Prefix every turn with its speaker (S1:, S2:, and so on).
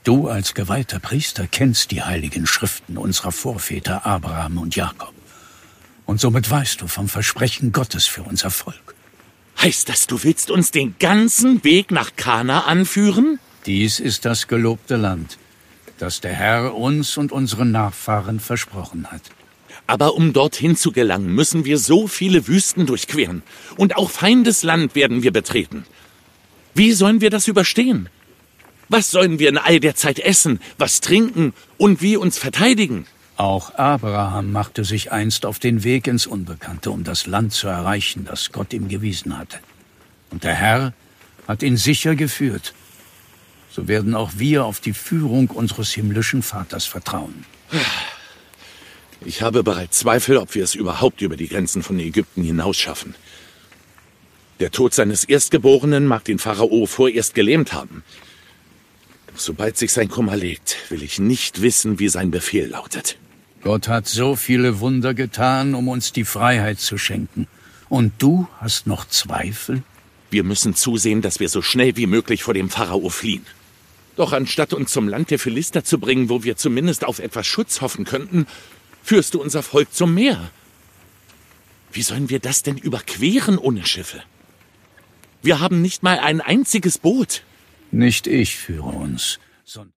S1: Du als geweihter Priester kennst die heiligen Schriften unserer Vorväter Abraham und Jakob. Und somit weißt du vom Versprechen Gottes für unser Volk.
S2: Heißt das, du willst uns den ganzen Weg nach Kanaan führen?
S1: Dies ist das gelobte Land, das der Herr uns und unseren Nachfahren versprochen hat.
S2: Aber um dorthin zu gelangen, müssen wir so viele Wüsten durchqueren. Und auch Feindesland werden wir betreten. Wie sollen wir das überstehen? Was sollen wir in all der Zeit essen, was trinken und wie uns verteidigen?
S1: Auch Abraham machte sich einst auf den Weg ins Unbekannte, um das Land zu erreichen, das Gott ihm gewiesen hatte. Und der Herr hat ihn sicher geführt. So werden auch wir auf die Führung unseres himmlischen Vaters vertrauen.
S2: Ich habe bereits Zweifel, ob wir es überhaupt über die Grenzen von Ägypten hinaus schaffen. Der Tod seines Erstgeborenen mag den Pharao vorerst gelähmt haben. Doch sobald sich sein Kummer legt, will ich nicht wissen, wie sein Befehl lautet.
S1: Gott hat so viele Wunder getan, um uns die Freiheit zu schenken. Und du hast noch Zweifel?
S2: Wir müssen zusehen, dass wir so schnell wie möglich vor dem Pharao fliehen. Doch anstatt uns zum Land der Philister zu bringen, wo wir zumindest auf etwas Schutz hoffen könnten, führst du unser Volk zum Meer. Wie sollen wir das denn überqueren ohne Schiffe? Wir haben nicht mal ein einziges Boot.
S1: Nicht ich führe uns, sondern